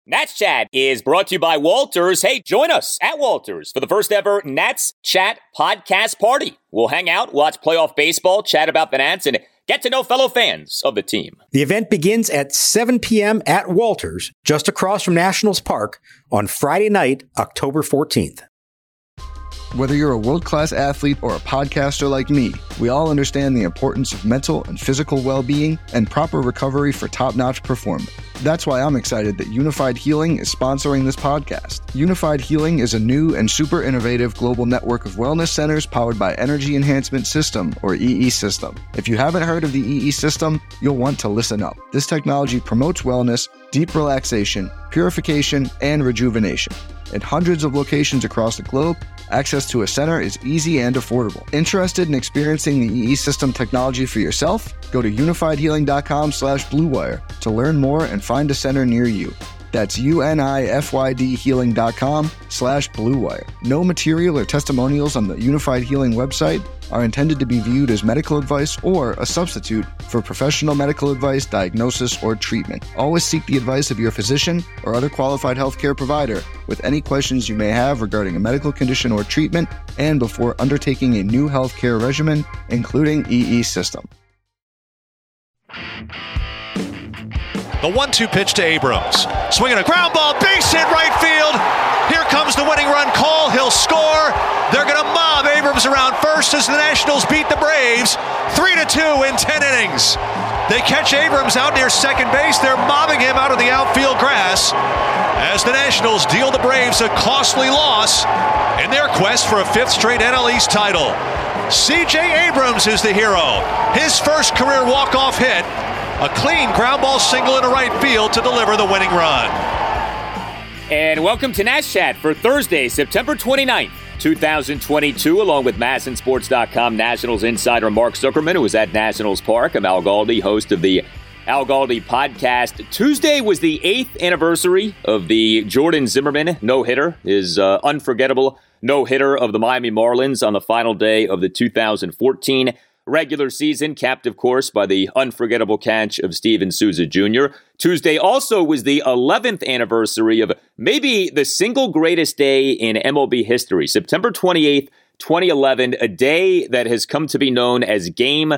Nats Chat is brought to you by Walters. Hey, join us at Walters for the first ever Nats Chat podcast party. We'll hang out, watch playoff baseball, chat about the Nats, and get to know fellow fans of the team. The event begins at 7 p.m. at Walters, just across from Nationals Park, on Friday night, October 14th. Whether you're a world-class athlete or a podcaster like me, we all understand the importance of mental and physical well-being and proper recovery for top-notch performance. That's why I'm excited that Unified Healing is sponsoring this podcast. Unified Healing is a new and super innovative global network of wellness centers powered by Energy Enhancement System, or EE System. If you haven't heard of the EE System, you'll want to listen up. This technology promotes wellness, deep relaxation, purification, and rejuvenation. At hundreds of locations across the globe, access to a center is easy and affordable. Interested in experiencing the EE System technology for yourself? Go to unifiedhealing.com/bluewire to learn more and find a center near you. That's unifydhealing.com/bluewire. No material or testimonials on the Unified Healing website are intended to be viewed as medical advice or a substitute for professional medical advice, diagnosis, or treatment. Always seek the advice of your physician or other qualified healthcare provider with any questions you may have regarding a medical condition or treatment and before undertaking a new healthcare regimen, including EE System. The 1-2 pitch to Abrams. Swinging a ground ball, base hit right field. Here comes the winning run call. He'll score. They're going to mob Abrams around first as the Nationals beat the Braves 3-2 in 10 innings. They catch Abrams out near second base. They're mobbing him out of the outfield grass as the Nationals deal the Braves a costly loss in their quest for a fifth straight NL East title. C.J. Abrams is the hero. His first career walk-off hit. A clean ground ball single into right field to deliver the winning run. And welcome to Nats Chat for Thursday, September 29th, 2022, along with MASNsports.com Nationals insider Mark Zuckerman, who was at Nationals Park. I'm Al Galdi, host of the Al Galdi podcast. Tuesday was the 8th anniversary of the Jordan Zimmermann no-hitter, his unforgettable no-hitter of the Miami Marlins on the final day of the 2014 regular season, capped, of course, by the unforgettable catch of Steven Souza Jr. Tuesday also was the 11th anniversary of maybe the single greatest day in MLB history, September 28th, 2011, a day that has come to be known as Game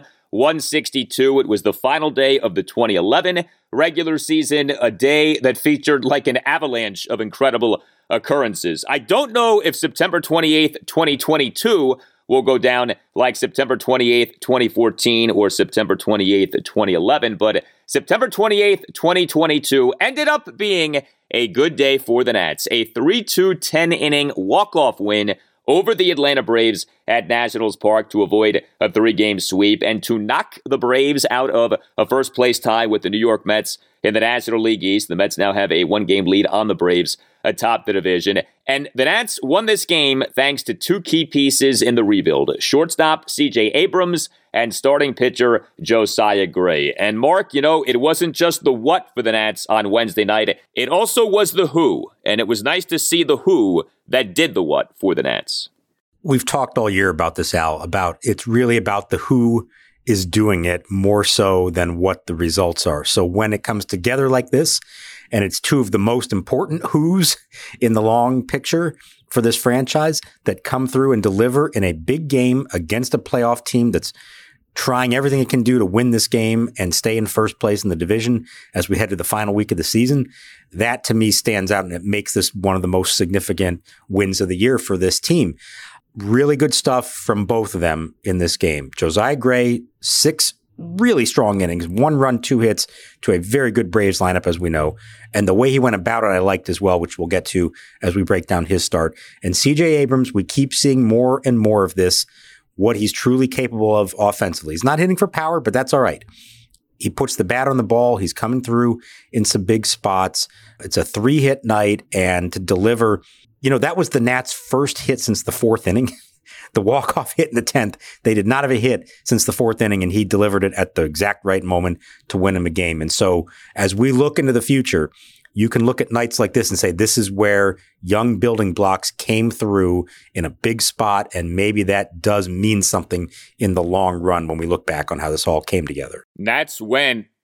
162. It was the final day of the 2011 regular season, a day that featured like an avalanche of incredible occurrences. I don't know if September 28th, 2022 will go down like September 28th, 2014 or September 28th, 2011. But September 28th, 2022 ended up being a good day for the Nats. A 3-2 10-inning walk-off win over the Atlanta Braves at Nationals Park to avoid a 3-game sweep and to knock the Braves out of a first-place tie with the New York Mets in the National League East. The Mets now have a 1-game lead on the Braves atop the division. And the Nats won this game thanks to two key pieces in the rebuild: shortstop C.J. Abrams and starting pitcher Josiah Gray. And Mark, it wasn't just the what for the Nats on Wednesday night. It also was the who. And it was nice to see the who that did the what for the Nats. We've talked all year about this, Al, about it's really about the who is doing it more so than what the results are. So when it comes together like this, and it's two of the most important who's in the long picture for this franchise that come through and deliver in a big game against a playoff team that's trying everything it can do to win this game and stay in first place in the division as we head to the final week of the season, that to me stands out and it makes this one of the most significant wins of the year for this team. Really good stuff from both of them in this game. Josiah Gray, 6 really strong innings, 1 run, 2 hits to a very good Braves lineup, as we know. And the way he went about it, I liked as well, which we'll get to as we break down his start. And C.J. Abrams, we keep seeing more and more of this, what he's truly capable of offensively. He's not hitting for power, but that's all right. He puts the bat on the ball. He's coming through in some big spots. It's a 3-hit night, and to deliver, that was the Nats' first hit since the 4th inning. The walk-off hit in the 10th. They did not have a hit since the 4th inning, and he delivered it at the exact right moment to win him a game. And so as we look into the future, you can look at nights like this and say, this is where young building blocks came through in a big spot, and maybe that does mean something in the long run when we look back on how this all came together. Nats went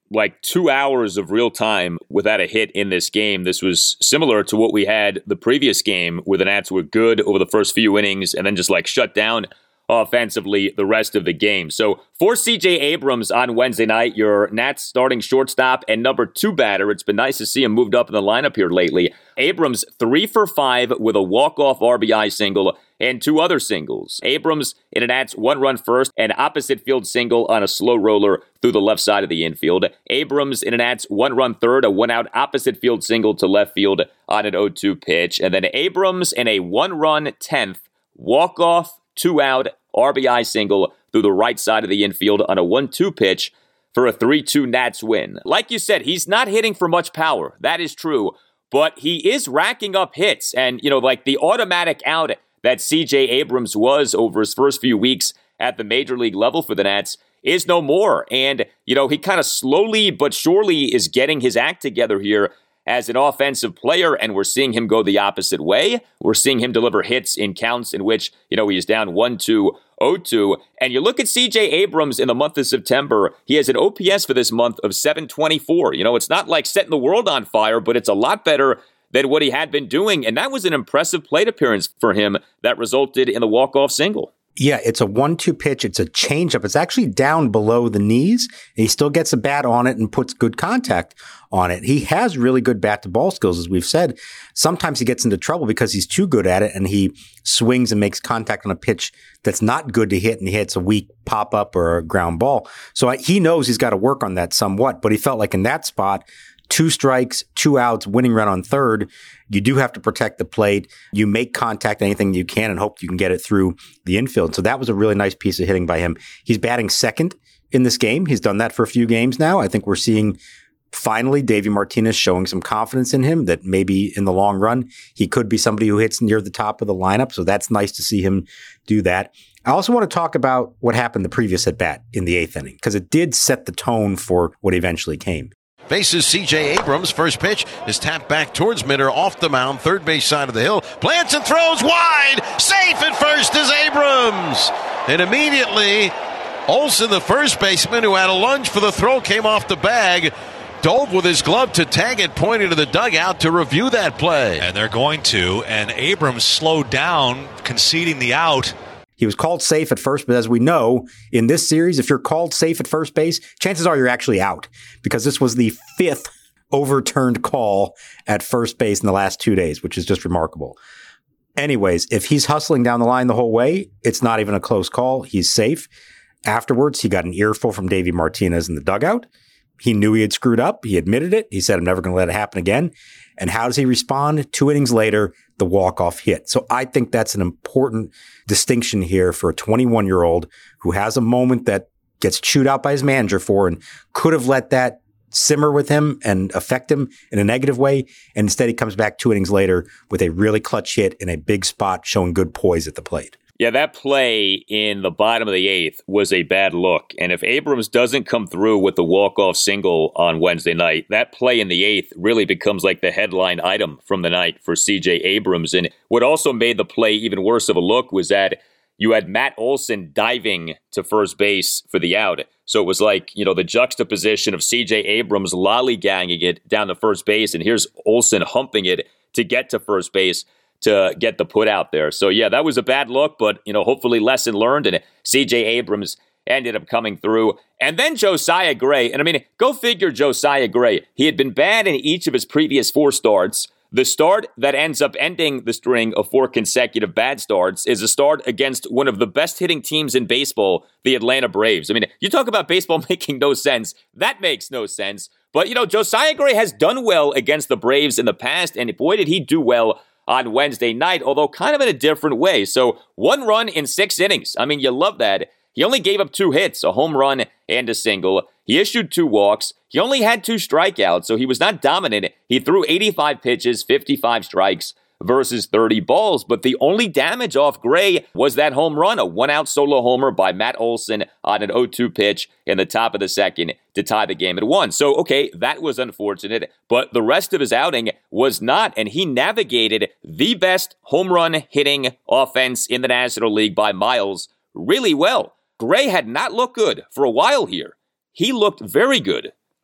like 2 hours of real time without a hit in this game. This was similar to what we had the previous game where the Nats were good over the first few innings and then just like shut down offensively the rest of the game. So for C.J. Abrams on Wednesday night, your Nats starting shortstop and number 2 batter. It's been nice to see him moved up in the lineup here lately. Abrams 3 for 5 with a walk-off RBI single and 2 other singles. Abrams in a Nats 1-run first and opposite field single on a slow roller through the left side of the infield. Abrams in a Nats 1-run third, a 1-out opposite field single to left field on an 0-2 pitch. And then Abrams in a 1-run 10th, walk-off, 2-out RBI single through the right side of the infield on a 1-2 pitch for a 3-2 Nats win. Like you said, he's not hitting for much power. That is true. But he is racking up hits. And, like the automatic out that C.J. Abrams was over his first few weeks at the major league level for the Nats is no more. And, he kind of slowly but surely is getting his act together here as an offensive player, and we're seeing him go the opposite way. We're seeing him deliver hits in counts in which, he is down 1-2, 0-2. And you look at C.J. Abrams in the month of September, he has an OPS for this month of 724. It's not like setting the world on fire, but it's a lot better than what he had been doing. And that was an impressive plate appearance for him that resulted in the walk-off single. Yeah, it's a 1-2 pitch. It's a changeup. It's actually down below the knees. And he still gets a bat on it and puts good contact on it. He has really good bat-to-ball skills, as we've said. Sometimes he gets into trouble because he's too good at it and he swings and makes contact on a pitch that's not good to hit and he hits a weak pop-up or a ground ball. So he knows he's got to work on that somewhat, but he felt like in that spot, 2 strikes, 2 outs, winning run on third. You do have to protect the plate. You make contact anything you can and hope you can get it through the infield. So that was a really nice piece of hitting by him. He's batting second in this game. He's done that for a few games now. I think we're seeing finally Davey Martinez showing some confidence in him that maybe in the long run, he could be somebody who hits near the top of the lineup. So that's nice to see him do that. I also want to talk about what happened the previous at bat in the 8th inning, because it did set the tone for what eventually came. Faces C.J. Abrams. First pitch is tapped back towards Minter off the mound, third base side of the hill. Plants and throws wide. Safe at first is Abrams. And immediately, Olson, the first baseman who had a lunge for the throw, came off the bag, dove with his glove to tag it, pointing to the dugout to review that play. And they're going to. And Abrams slowed down, conceding the out. He was called safe at first, but as we know, in this series, if you're called safe at first base, chances are you're actually out, because this was the 5th overturned call at first base in the last 2 days, which is just remarkable. Anyways, if he's hustling down the line the whole way, it's not even a close call. He's safe. Afterwards, he got an earful from Davey Martinez in the dugout. He knew he had screwed up. He admitted it. He said, I'm never going to let it happen again. And how does he respond? 2 innings later, the walk-off hit. So I think that's an important distinction here for a 21-year-old who has a moment that gets chewed out by his manager for and could have let that simmer with him and affect him in a negative way. And instead, he comes back 2 innings later with a really clutch hit in a big spot, showing good poise at the plate. Yeah, that play in the bottom of the 8th was a bad look. And if Abrams doesn't come through with the walk-off single on Wednesday night, that play in the 8th really becomes like the headline item from the night for C.J. Abrams. And what also made the play even worse of a look was that you had Matt Olson diving to first base for the out. So it was like, the juxtaposition of C.J. Abrams lollygagging it down to first base, and here's Olson humping it to get to first base to get the put out there. So yeah, that was a bad look, but hopefully lesson learned, and C.J. Abrams ended up coming through. And then Josiah Gray, and go figure Josiah Gray. He had been bad in each of his previous 4 starts. The start that ends up ending the string of 4 consecutive bad starts is a start against one of the best hitting teams in baseball, the Atlanta Braves. You talk about baseball making no sense. That makes no sense. But, Josiah Gray has done well against the Braves in the past, and boy, did he do well on Wednesday night, although kind of in a different way. So 1 run in 6 innings. You love that. He only gave up 2 hits, a home run and a single. He issued 2 walks. He only had 2 strikeouts, so he was not dominant. He threw 85 pitches, 55 strikes versus 30 balls. But the only damage off Gray was that home run, a 1-out solo homer by Matt Olson on an 0-2 pitch in the top of the 2nd to tie the game at 1. So, okay, that was unfortunate, but the rest of his outing was not, and he navigated the best home run hitting offense in the National League by miles really well. Gray had not looked good for a while here. He looked very good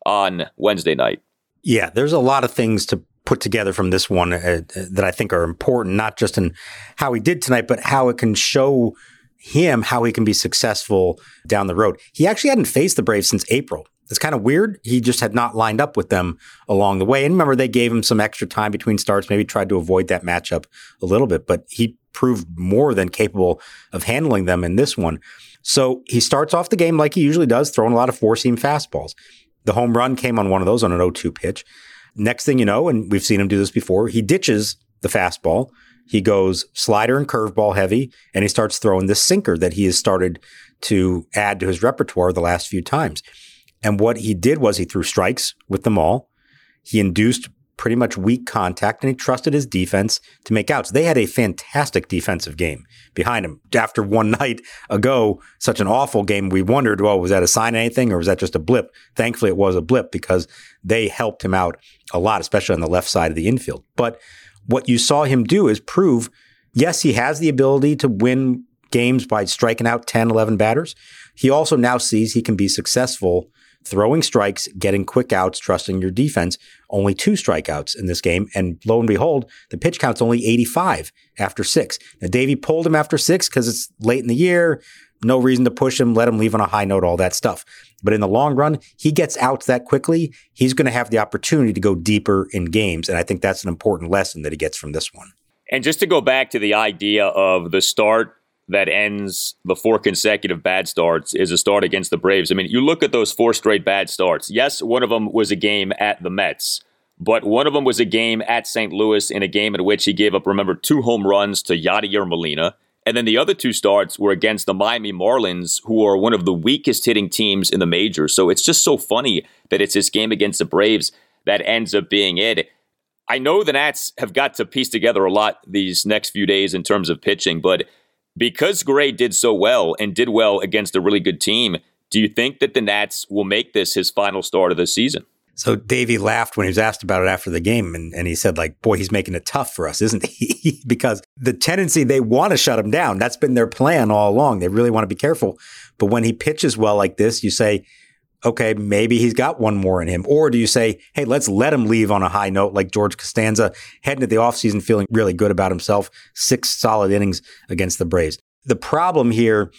on Wednesday night. Yeah, there's a lot of things to put together from this one that I think are important, not just in how he did tonight, but how it can show him how he can be successful down the road. He actually hadn't faced the Braves since April. It's kind of weird. He just had not lined up with them along the way. And remember, they gave him some extra time between starts, maybe tried to avoid that matchup a little bit, but he proved more than capable of handling them in this one. So he starts off the game like he usually does, throwing a lot of four-seam fastballs. The home run came on one of those on an 0-2 pitch. Next thing you know, and we've seen him do this before, he ditches the fastball. He goes slider and curveball heavy, and he starts throwing this sinker that he has started to add to his repertoire the last few times. And what he did was he threw strikes with them all. He induced pretty much weak contact, and he trusted his defense to make outs. They had a fantastic defensive game behind him. After one night ago, such an awful game, we wondered, well, was that a sign of anything, or was that just a blip? Thankfully, it was a blip because they helped him out a lot, especially on the left side of the infield. But what you saw him do is prove, yes, he has the ability to win games by striking out 10, 11 batters. He also now sees he can be successful throwing strikes, getting quick outs, trusting your defense. Only 2 strikeouts in this game. And lo and behold, the pitch count's only 85 after 6. Now, Davey pulled him after 6 because it's late in the year. No reason to push him, let him leave on a high note, all that stuff. But in the long run, he gets outs that quickly. He's going to have the opportunity to go deeper in games. And I think that's an important lesson that he gets from this one. And just to go back to the idea of the start that ends the 4 consecutive bad starts is a start against the Braves. I mean, you look at those 4 straight bad starts. Yes, one of them was a game at the Mets, but one of them was a game at St. Louis in a game in which he gave up, remember, 2 home runs to Yadier Molina. And then the other 2 starts were against the Miami Marlins, who are one of the weakest hitting teams in the majors. So it's just so funny that it's this game against the Braves that ends up being it. I know the Nats have got to piece together a lot these next few days in terms of pitching, but because Gray did so well and did well against a really good team, do you think that the Nats will make this his final start of the season? So Davey laughed when he was asked about it after the game, and he said, like, boy, he's making it tough for us, isn't he? Because the tendency, they want to shut him down. That's been their plan all along. They really want to be careful. But when he pitches well like this, you say, okay, maybe he's got one more in him. Or do you say, hey, let's let him leave on a high note like George Costanza, heading to the offseason feeling really good about himself, 6 solid innings against the Braves. The problem here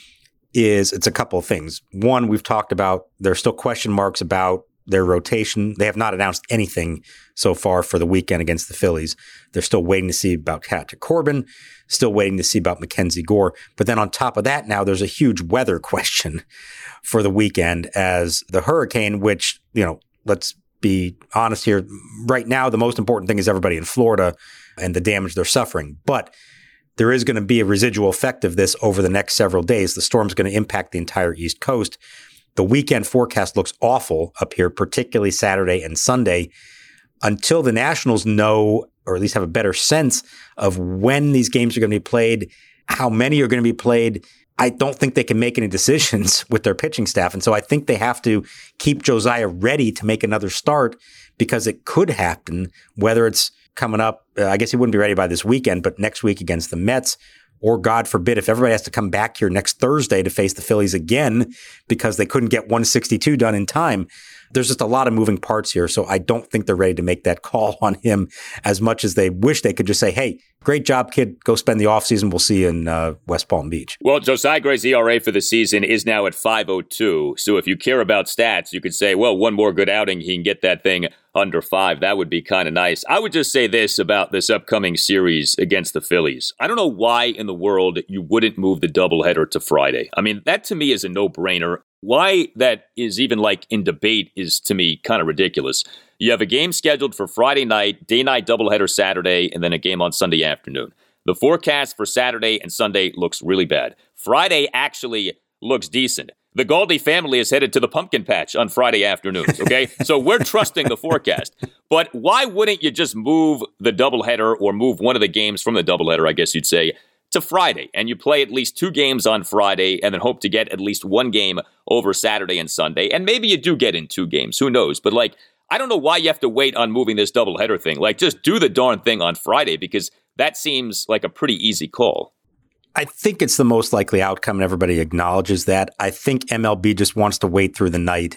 is it's a couple of things. One, we've talked about, there's still question marks about their rotation. They have not announced anything so far for the weekend against the Phillies. They're still waiting to see about Patrick Corbin, still waiting to see about Mackenzie Gore. But then on top of that, now there's a huge weather question for the weekend as the hurricane, which, let's be honest here. Right now, the most important thing is everybody in Florida and the damage they're suffering. But there is going to be a residual effect of this over the next several days. The storm's going to impact the entire East Coast. The weekend forecast looks awful up here, particularly Saturday and Sunday, until the Nationals know, or at least have a better sense of when these games are going to be played, how many are going to be played. I don't think they can make any decisions with their pitching staff. And so I think they have to keep Josiah ready to make another start because it could happen, whether it's coming up. I guess he wouldn't be ready by this weekend, but next week against the Mets, or God forbid, if everybody has to come back here next Thursday to face the Phillies again because they couldn't get 162 done in time. There's just a lot of moving parts here. So I don't think they're ready to make that call on him as much as they wish they could just say, hey, great job, kid. Go spend the offseason. We'll see you in West Palm Beach. Well, Josiah Gray's ERA for the season is now at 5.02. So if you care about stats, you could say, well, one more good outing, he can get that thing under 5. That would be kind of nice. I would just say this about this upcoming series against the Phillies. I don't know why in the world you wouldn't move the doubleheader to Friday. I mean, that to me is a no-brainer. Why that is even like in debate is to me kind of ridiculous. You have a game scheduled for Friday night, day-night doubleheader Saturday, and then a game on Sunday afternoon. The forecast for Saturday and Sunday looks really bad. Friday actually looks decent. The Galdi family is headed to the pumpkin patch on Friday afternoons, okay? So we're trusting the forecast. But why wouldn't you just move the doubleheader or move one of the games from the doubleheader, I guess you'd say, to Friday, and you play at least 2 games on Friday and then hope to get at least 1 game over Saturday and Sunday. And maybe you do get in 2 games. Who knows? But I don't know why you have to wait on moving this doubleheader thing. Just do the darn thing on Friday because that seems like a pretty easy call. I think it's the most likely outcome, and everybody acknowledges that. I think MLB just wants to wait through the night,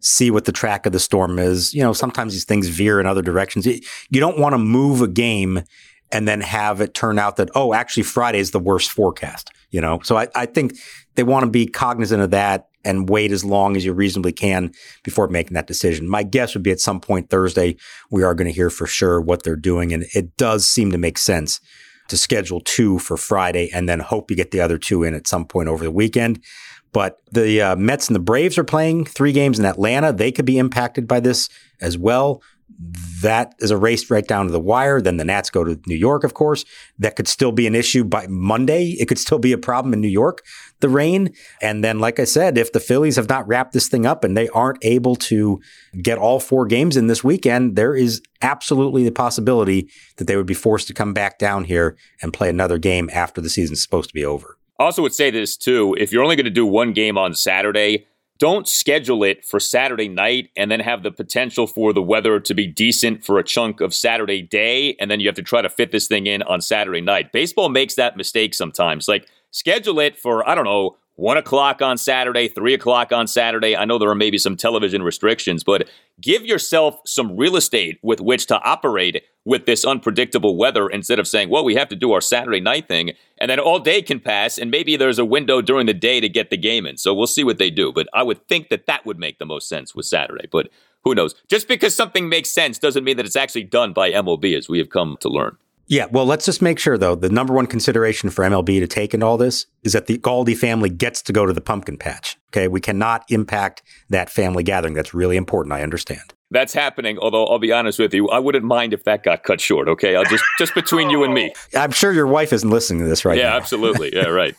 see what the track of the storm is. Sometimes these things veer in other directions. You don't want to move a game and then have it turn out that, actually Friday is the worst forecast, So I think they want to be cognizant of that and wait as long as you reasonably can before making that decision. My guess would be at some point Thursday, we are going to hear for sure what they're doing. And it does seem to make sense to schedule 2 for Friday and then hope you get the other 2 in at some point over the weekend. But the Mets and the Braves are playing 3 games in Atlanta. They could be impacted by this as well. That is a race right down to the wire. Then the Nats go to New York, of course. That could still be an issue by Monday. It could still be a problem in New York, the rain. And then, like I said, if the Phillies have not wrapped this thing up and they aren't able to get all 4 games in this weekend, there is absolutely the possibility that they would be forced to come back down here and play another game after the season's supposed to be over. I also would say this, too. If you're only going to do 1 game on Saturday, don't schedule it for Saturday night and then have the potential for the weather to be decent for a chunk of Saturday day, and then you have to try to fit this thing in on Saturday night. Baseball makes that mistake sometimes. Like, schedule it for, 1 o'clock on Saturday, 3 o'clock on Saturday. I know there are maybe some television restrictions, but give yourself some real estate with which to operate with this unpredictable weather instead of saying, well, we have to do our Saturday night thing, and then all day can pass, and maybe there's a window during the day to get the game in. So we'll see what they do. But I would think that would make the most sense with Saturday. But who knows? Just because something makes sense doesn't mean that it's actually done by MLB, as we have come to learn. Yeah, well, let's just make sure, though, the number one consideration for MLB to take in all this is that the Galdi family gets to go to the pumpkin patch. Okay, we cannot impact that family gathering. That's really important. I understand. That's happening, although I'll be honest with you, I wouldn't mind if that got cut short, okay? I'll just between you and me. I'm sure your wife isn't listening to this right now. Yeah, absolutely. Yeah, right.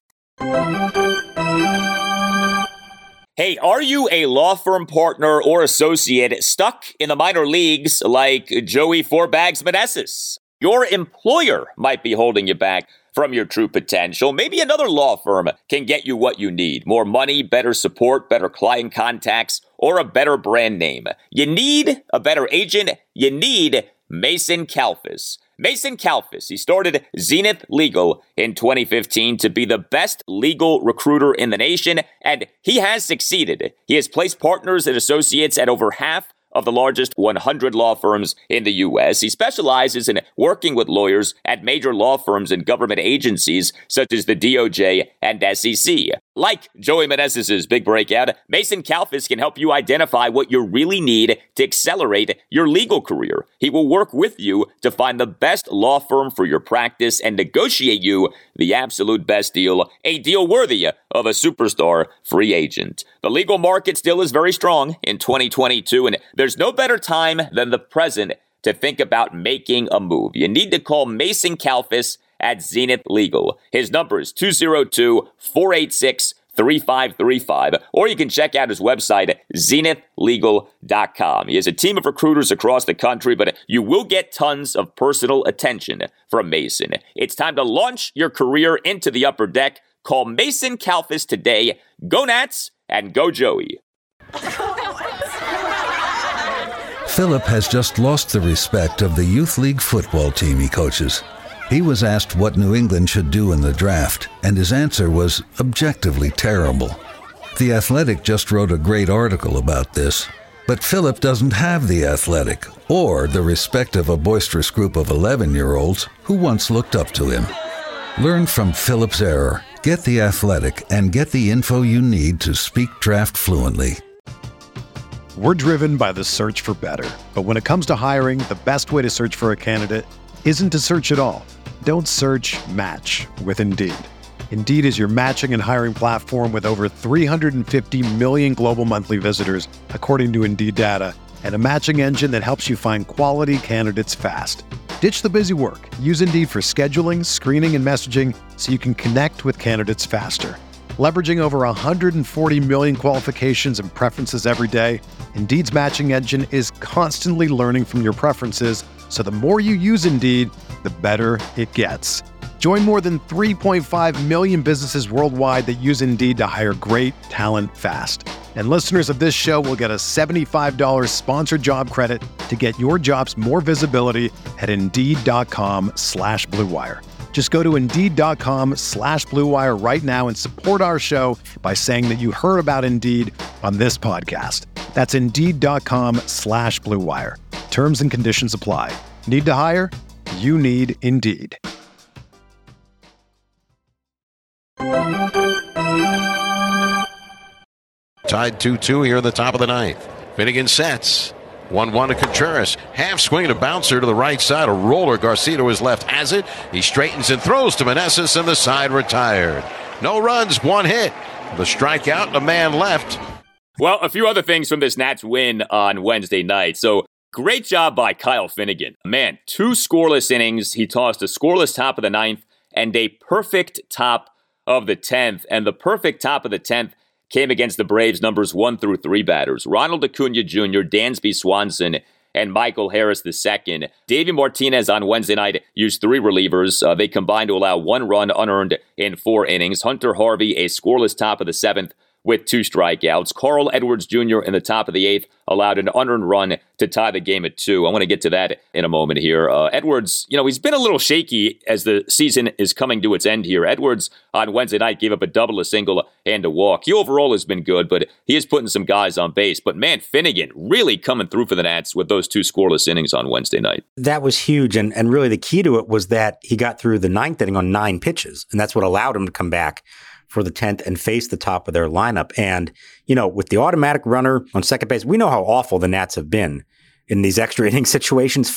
Hey, are you a law firm partner or associate stuck in the minor leagues like Joey Fourbags Meneses? Your employer might be holding you back from your true potential. Maybe another law firm can get you what you need. More money, better support, better client contacts, or a better brand name. You need a better agent. You need Mason Kalfas. Mason Kalfas, he started Zenith Legal in 2015 to be the best legal recruiter in the nation, and he has succeeded. He has placed partners and associates at over half of the largest 100 law firms in the U.S. He specializes in working with lawyers at major law firms and government agencies such as the DOJ and SEC. Like Joey Meneses' big breakout, Mason Kalfas can help you identify what you really need to accelerate your legal career. He will work with you to find the best law firm for your practice and negotiate you the absolute best deal, a deal worthy of a superstar free agent. The legal market still is very strong in 2022, and there's no better time than the present to think about making a move. You need to call Mason Kalfas at Zenith Legal. His number is 202-486-3535, or you can check out his website at zenithlegal.com. He has a team of recruiters across the country, but you will get tons of personal attention from Mason. It's time to launch your career into the upper deck. Call Mason Kalfas today. Go Nats and go Joey. Philip has just lost the respect of the youth league football team he coaches. He was asked what New England should do in the draft, and his answer was objectively terrible. The Athletic just wrote a great article about this, but Philip doesn't have the Athletic or the respect of a boisterous group of 11-year-olds who once looked up to him. Learn from Philip's error, get the Athletic, and get the info you need to speak draft fluently. We're driven by the search for better, but when it comes to hiring, the best way to search for a candidate isn't to search at all. Don't search, match with Indeed. Indeed is your matching and hiring platform with over 350 million global monthly visitors, according to Indeed data, and a matching engine that helps you find quality candidates fast. Ditch the busy work. Use Indeed for scheduling, screening, and messaging so you can connect with candidates faster. Leveraging over 140 million qualifications and preferences every day, Indeed's matching engine is constantly learning from your preferences, so the more you use Indeed, the better it gets. Join more than 3.5 million businesses worldwide that use Indeed to hire great talent fast. And listeners of this show will get a $75 sponsored job credit to get your jobs more visibility at Indeed.com/Blue Wire. Just go to Indeed.com/Blue Wire right now and support our show by saying that you heard about Indeed on this podcast. That's Indeed.com/Blue Wire. Terms and conditions apply. Need to hire? You need Indeed. Tied 2-2 here in the top of the ninth. Finnegan sets. 1-1 to Contreras. Half swing and a bouncer to the right side. A roller. Garcia to his left has it. He straightens and throws to Meneses, and the side retired. No runs, one hit. The strikeout, a man left. Well, a few other things from this Nats win on Wednesday night. So, great job by Kyle Finnegan. Man, 2 scoreless innings. He tossed a scoreless top of the ninth and a perfect top of the 10th. And the perfect top of the 10th came against the Braves' numbers 1 through 3 batters. Ronald Acuna Jr., Dansby Swanson, and Michael Harris II. Davey Martinez on Wednesday night used 3 relievers. They combined to allow 1 run unearned in 4 innings. Hunter Harvey, a scoreless top of the 7th with 2 strikeouts. Carl Edwards Jr. in the top of the 8th allowed an unearned run to tie the game at 2. I want to get to that in a moment here. Edwards, he's been a little shaky as the season is coming to its end here. Edwards on Wednesday night gave up a double, a single, and a walk. He overall has been good, but he is putting some guys on base. But man, Finnegan really coming through for the Nats with those 2 scoreless innings on Wednesday night. That was huge. And really the key to it was that he got through the 9th inning on 9 pitches. And that's what allowed him to come back for the 10th and face the top of their lineup. And, with the automatic runner on second base, we know how awful the Nats have been in these extra inning situations.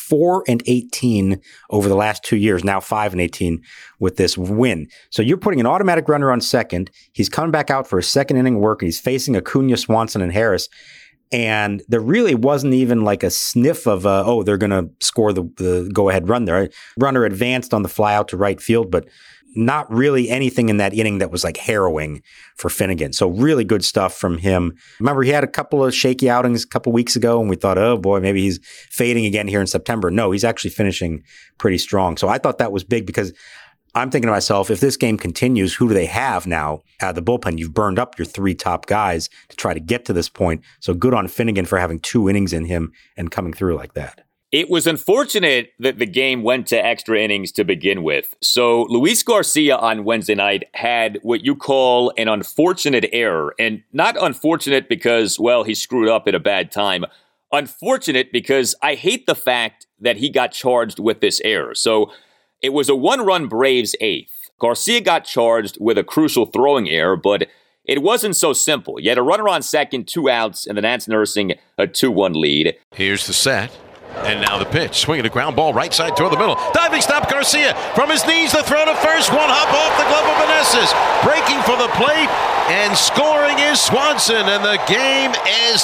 4-18 over the last 2 years, now 5-18 with this win. So you're putting an automatic runner on second. He's coming back out for a second inning work, and he's facing Acuna, Swanson, and Harris. And there really wasn't even like a sniff of, they're going to score the go-ahead run there. Runner advanced on the fly out to right field, but not really anything in that inning that was like harrowing for Finnegan. So really good stuff from him. Remember, he had a couple of shaky outings a couple weeks ago, and we thought, oh boy, maybe he's fading again here in September. No, he's actually finishing pretty strong. So I thought that was big because I'm thinking to myself, if this game continues, who do they have now out of the bullpen? You've burned up your 3 top guys to try to get to this point. So good on Finnegan for having 2 innings in him and coming through like that. It was unfortunate that the game went to extra innings to begin with. So Luis Garcia on Wednesday night had what you call an unfortunate error. And not unfortunate because, well, he screwed up at a bad time. Unfortunate because I hate the fact that he got charged with this error. So it was a 1-run Braves 8th. Garcia got charged with a crucial throwing error, but it wasn't so simple. You had a runner on second, 2 outs, and the Nats nursing a 2-1 lead. Here's the set. And now the pitch. Swinging a ground ball right side toward the middle. Diving stop Garcia. From his knees, the throw to first. 1 hop off the glove of Meneses. Breaking for the plate. And scoring is Swanson. And the game is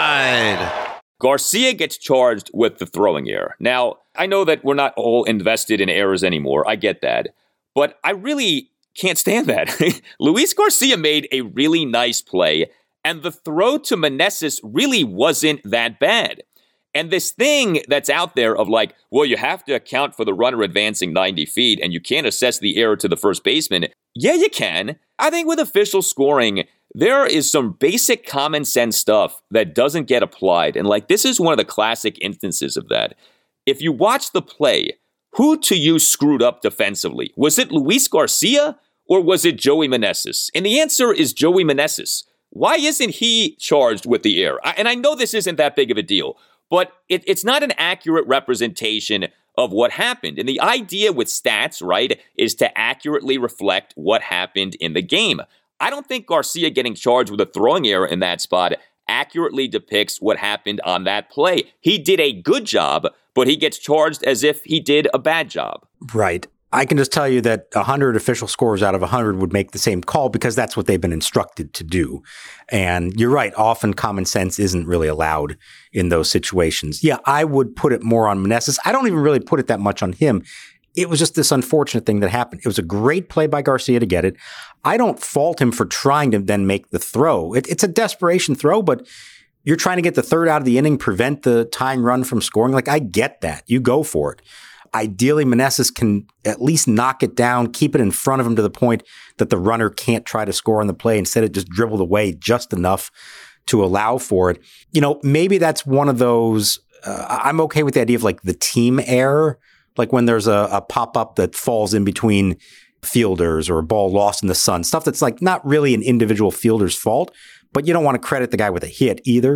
tied. Garcia gets charged with the throwing error. Now, I know that we're not all invested in errors anymore. I get that. But I really can't stand that. Luis Garcia made a really nice play. And the throw to Meneses really wasn't that bad. And this thing that's out there of like, well, you have to account for the runner advancing 90 feet and you can't assess the error to the first baseman. Yeah, you can. I think with official scoring, there is some basic common sense stuff that doesn't get applied. And like, this is one of the classic instances of that. If you watch the play, who to you screwed up defensively? Was it Luis Garcia or was it Joey Meneses? And the answer is Joey Meneses. Why isn't he charged with the error? And I know this isn't that big of a deal. But it's not an accurate representation of what happened. And the idea with stats, right, is to accurately reflect what happened in the game. I don't think Garcia getting charged with a throwing error in that spot accurately depicts what happened on that play. He did a good job, but he gets charged as if he did a bad job. Right. I can just tell you that 100 official scores out of 100 would make the same call because that's what they've been instructed to do. And you're right. Often common sense isn't really allowed in those situations. Yeah, I would put it more on Meneses. I don't even really put it that much on him. It was just this unfortunate thing that happened. It was a great play by Garcia to get it. I don't fault him for trying to then make the throw. It's a desperation throw, but you're trying to get the 3rd out of the inning, prevent the tying run from scoring. Like, I get that. You go for it. Ideally, Meneses can at least knock it down, keep it in front of him to the point that the runner can't try to score on the play. Instead, it just dribbled away just enough to allow for it. Maybe that's one of those, I'm okay with the idea of like the team error, like when there's a pop-up that falls in between fielders or a ball lost in the sun, stuff that's like not really an individual fielder's fault, but you don't want to credit the guy with a hit either.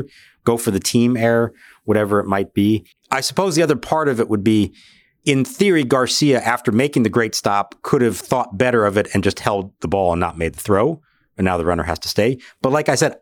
go for the team error, whatever it might be. I suppose the other part of it would be, in theory, Garcia, after making the great stop, could have thought better of it and just held the ball and not made the throw. And now the runner has to stay. But like I said,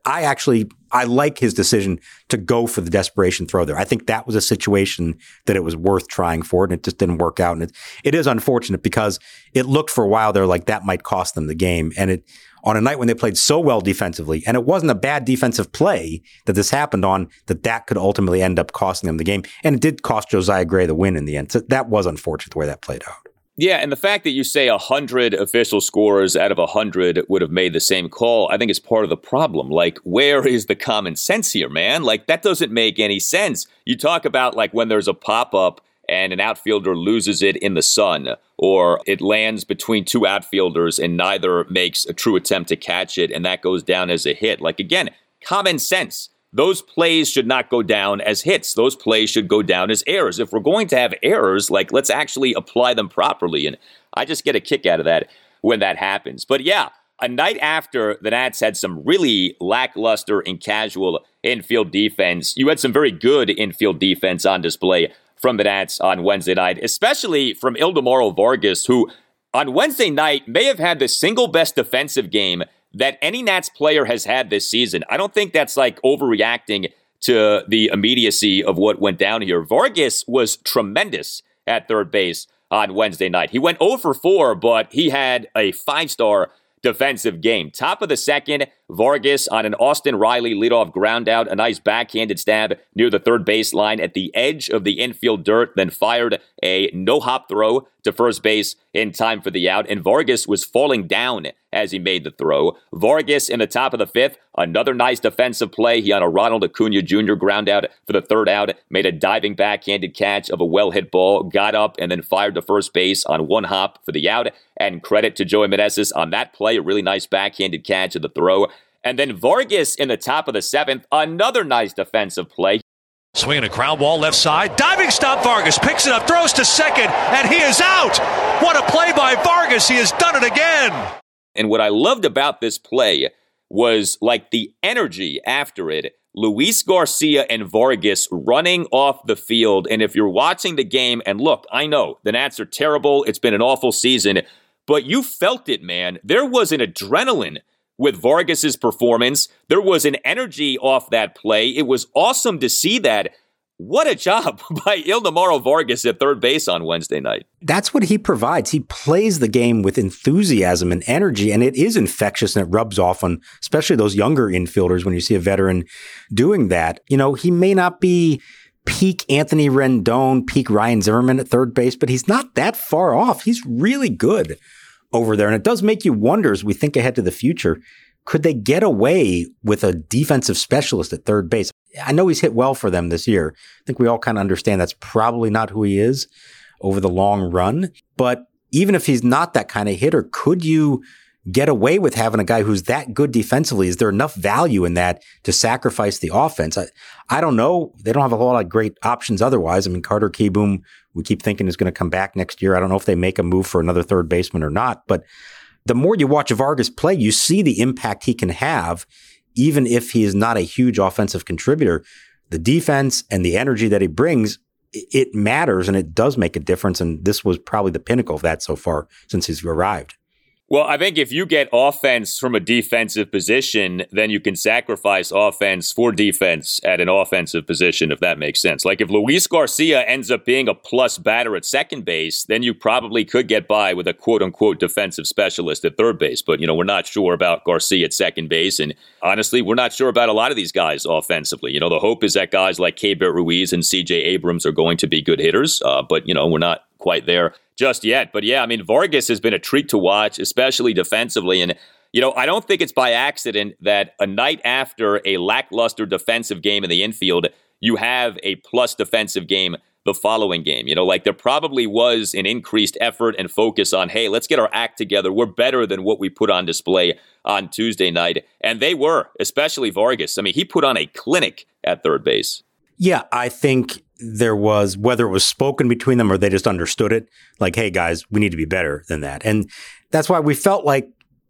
I like his decision to go for the desperation throw there. I think that was a situation that it was worth trying for, and it just didn't work out. And it is unfortunate because it looked for a while there like that might cost them the game. And it, on a night when they played so well defensively, and it wasn't a bad defensive play that this happened on, that could ultimately end up costing them the game. And it did cost Josiah Gray the win in the end. So that was unfortunate the way that played out. Yeah, and the fact that you say 100 official scorers out of 100 would have made the same call, I think is part of the problem. Like, where is the common sense here, man? Like, that doesn't make any sense. You talk about, like, when there's a pop-up and an outfielder loses it in the sun, or it lands between two outfielders and neither makes a true attempt to catch it, and that goes down as a hit. Like, again, common sense. Those plays should not go down as hits. Those plays should go down as errors. If we're going to have errors, like, let's actually apply them properly. And I just get a kick out of that when that happens. But yeah, a night after the Nats had some really lackluster and casual infield defense, you had some very good infield defense on display from the Nats on Wednesday night, especially from Ildemaro Vargas, who on Wednesday night may have had the single best defensive game that any Nats player has had this season. I don't think that's like overreacting to the immediacy of what went down here. Vargas was tremendous at third base on Wednesday night. He went 0 for 4, but he had a 5-star defensive game. Top of the second, Vargas on an Austin Riley leadoff ground out, a nice backhanded stab near the third baseline at the edge of the infield dirt, then fired a no-hop throw to first base in time for the out, and Vargas was falling down as he made the throw. Vargas in the top of the fifth, another nice defensive play. He on a Ronald Acuna Jr. ground out for the third out, made a diving backhanded catch of a well-hit ball, got up and then fired to first base on one hop for the out, and credit to Joey Meneses on that play, a really nice backhanded catch of the throw. And then Vargas in the top of the seventh, another nice defensive play. Swinging a ground ball left side. Diving stop Vargas. Picks it up. Throws to second. And he is out. What a play by Vargas. He has done it again. And what I loved about this play was like the energy after it. Luis Garcia and Vargas running off the field. And if you're watching the game, and look, I know the Nats are terrible. It's been an awful season. But you felt it, man. There was an adrenaline with Vargas's performance. There was an energy off that play. It was awesome to see that. What a job by Ildemaro Vargas at third base on Wednesday night. That's what he provides. He plays the game with enthusiasm and energy, and it is infectious, and it rubs off on especially those younger infielders when you see a veteran doing that. You know, he may not be peak Anthony Rendon, peak Ryan Zimmerman at third base, but he's not that far off. He's really good over there. And it does make you wonder, as we think ahead to the future, could they get away with a defensive specialist at third base? I know he's hit well for them this year. I think we all kind of understand that's probably not who he is over the long run. But even if he's not that kind of hitter, could you get away with having a guy who's that good defensively? Is there enough value in that to sacrifice the offense? I don't know. They don't have a whole lot of great options otherwise. I mean, Carter Kieboom, we keep thinking is going to come back next year. I don't know if they make a move for another third baseman or not. But the more you watch Vargas play, you see the impact he can have, even if he is not a huge offensive contributor. The defense and the energy that he brings, it matters, and it does make a difference. And this was probably the pinnacle of that so far since he's arrived. Well, I think if you get offense from a defensive position, then you can sacrifice offense for defense at an offensive position, if that makes sense. Like if Luis Garcia ends up being a plus batter at second base, then you probably could get by with a quote-unquote defensive specialist at third base. But, you know, we're not sure about Garcia at second base. And honestly, we're not sure about a lot of these guys offensively. You know, the hope is that guys like Keibert Ruiz and C.J. Abrams are going to be good hitters. But, you know, we're not quite there just yet. But yeah, I mean, Vargas has been a treat to watch, especially defensively. And, you know, I don't think it's by accident that a night after a lackluster defensive game in the infield, you have a plus defensive game the following game. You know, like there probably was an increased effort and focus on, hey, let's get our act together. We're better than what we put on display on Tuesday night. And they were, especially Vargas. I mean, he put on a clinic at third base. Yeah, I think there was, whether it was spoken between them or they just understood it, like, hey, guys, we need to be better than that. And that's why we felt like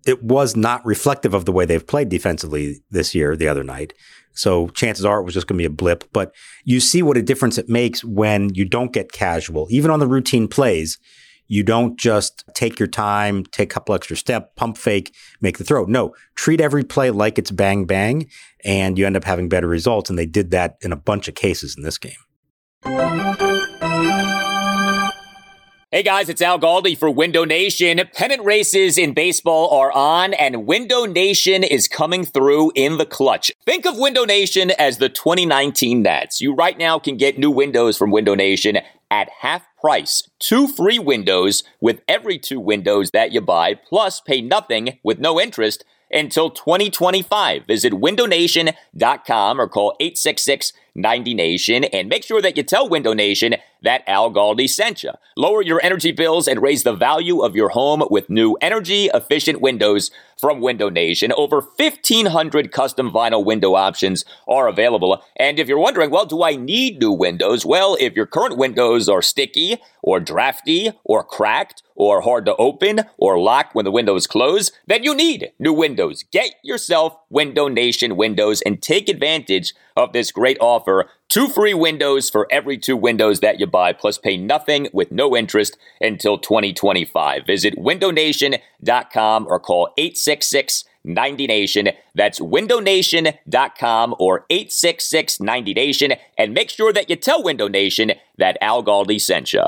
it was not reflective of the way they've played defensively this year, the other night. So chances are it was just going to be a blip. But you see what a difference it makes when you don't get casual. Even on the routine plays, you don't just take your time, take a couple extra steps, pump fake, make the throw. No, treat every play like it's bang, bang, and you end up having better results. And they did that in a bunch of cases in this game. Hey guys, it's Al Galdi for Window Nation. Pennant races in baseball are on, and Window Nation is coming through in the clutch. Think of Window Nation as the 2019 Nats. You right now can get new windows from Window Nation at half price. 2 free windows with every 2 windows that you buy, plus pay nothing with no interest until 2025. Visit windownation.com or call 866-90-NATION and make sure that you tell Window Nation that Al Galdi sent you. Lower your energy bills and raise the value of your home with new energy-efficient windows from Window Nation. Over 1,500 custom vinyl window options are available. And if you're wondering, well, do I need new windows? Well, if your current windows are sticky or drafty or cracked or hard to open or lock when the windows close, then you need new windows. Get yourself Window Nation windows and take advantage of this great offer. 2 free windows for every 2 windows that you buy, plus pay nothing with no interest until 2025. Visit windownation.com or call 866-90-NATION. That's windownation.com or 866-90-NATION. And make sure that you tell Window Nation that Al Galdi sent you.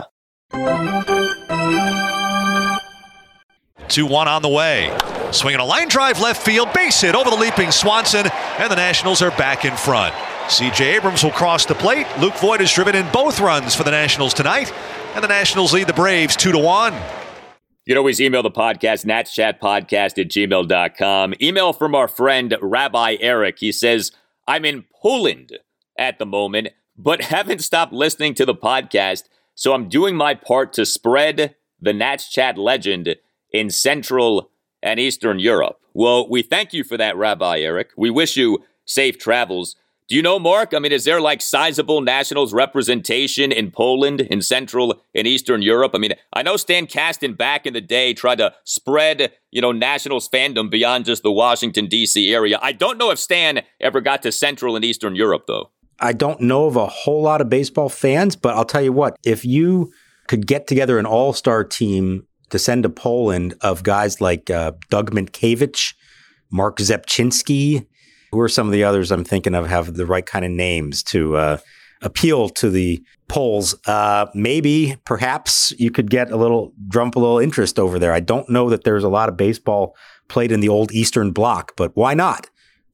2-1 on the way. Swinging a line drive left field, base hit over the leaping Swanson, and the Nationals are back in front. C.J. Abrams will cross the plate. Luke Voit has driven in both runs for the Nationals tonight, and the Nationals lead the Braves 2-1. You can always email the podcast, natschatpodcast@gmail.com. Email from our friend Rabbi Eric. He says, I'm in Poland at the moment, but haven't stopped listening to the podcast, so I'm doing my part to spread the Nats Chat legend in Central and Eastern Europe. Well, we thank you for that, Rabbi Eric. We wish you safe travels. Do you know, Mark? I mean, is there like sizable Nationals representation in Poland, in Central and Eastern Europe? I mean, I know Stan Kasten back in the day tried to spread, Nationals fandom beyond just the Washington, D.C. area. I don't know if Stan ever got to Central and Eastern Europe, though. I don't know of a whole lot of baseball fans, but I'll tell you what, if you could get together an all-star team to send to Poland of guys like Doug Minkiewicz, Mark Zepchinski, who are some of the others I'm thinking of have the right kind of names to appeal to the Poles. Perhaps you could get a little interest over there. I don't know that there's a lot of baseball played in the old Eastern Bloc, but why not?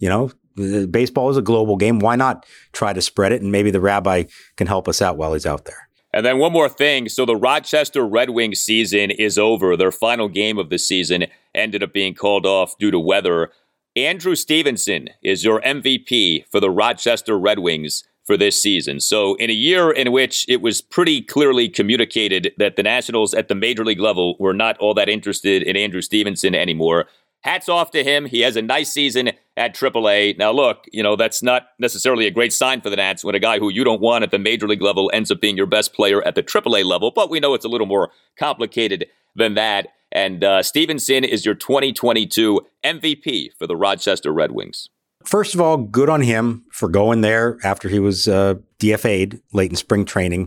Baseball is a global game. Why not try to spread it? And maybe the rabbi can help us out while he's out there. And then one more thing. So the Rochester Red Wings season is over. Their final game of the season ended up being called off due to weather. Andrew Stevenson is your MVP for the Rochester Red Wings for this season. So in a year in which it was pretty clearly communicated that the Nationals at the major league level were not all that interested in Andrew Stevenson anymore, hats off to him. He has a nice season at AAA. Now, look, that's not necessarily a great sign for the Nats when a guy who you don't want at the major league level ends up being your best player at the AAA level. But we know it's a little more complicated than that. And Stevenson is your 2022 MVP for the Rochester Red Wings. First of all, good on him for going there after he was DFA'd late in spring training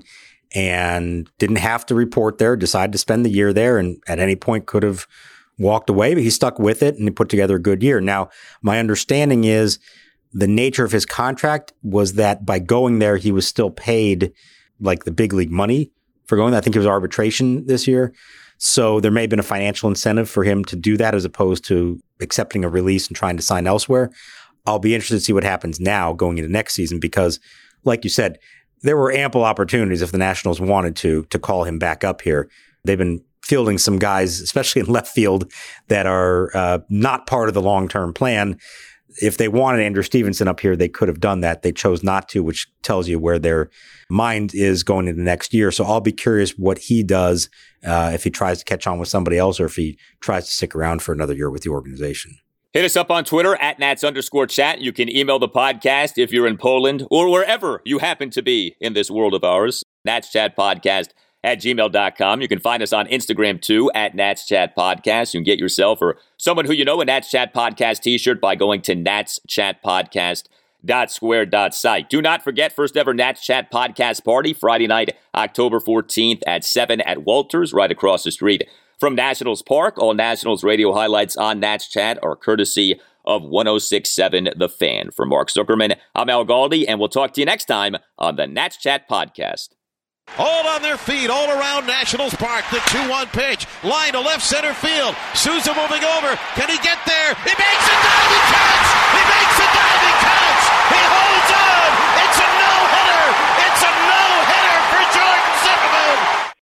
and didn't have to report there, decided to spend the year there, and at any point could have walked away, but he stuck with it and he put together a good year. Now, my understanding is the nature of his contract was that by going there, he was still paid like the big league money for going there. I think it was arbitration this year. So there may have been a financial incentive for him to do that as opposed to accepting a release and trying to sign elsewhere. I'll be interested to see what happens now going into next season because, like you said, there were ample opportunities if the Nationals wanted to call him back up here. They've been fielding some guys, especially in left field, that are not part of the long-term plan. If they wanted Andrew Stevenson up here, they could have done that. They chose not to, which tells you where their mind is going into next year. So I'll be curious what he does if he tries to catch on with somebody else or if he tries to stick around for another year with the organization. Hit us up on Twitter at @Nats_chat. You can email the podcast if you're in Poland or wherever you happen to be in this world of ours. natschatpodcast gmail.com. You can find us on Instagram, too, at Nats Chat Podcast. You can get yourself or someone who you know a Nats Chat Podcast t-shirt by going to natschatpodcast.square.site. Do not forget, first ever Nats Chat Podcast Party, Friday night, October 14th at 7 at Walters, right across the street from Nationals Park. All Nationals radio highlights on Nats Chat are courtesy of 106.7 The Fan. For Mark Zuckerman, I'm Al Galdi, and we'll talk to you next time on the Nats Chat Podcast. All on their feet, all around Nationals Park. The 2-1 pitch. Line to left center field. Souza moving over. Can he get there? He makes a diving catch! He makes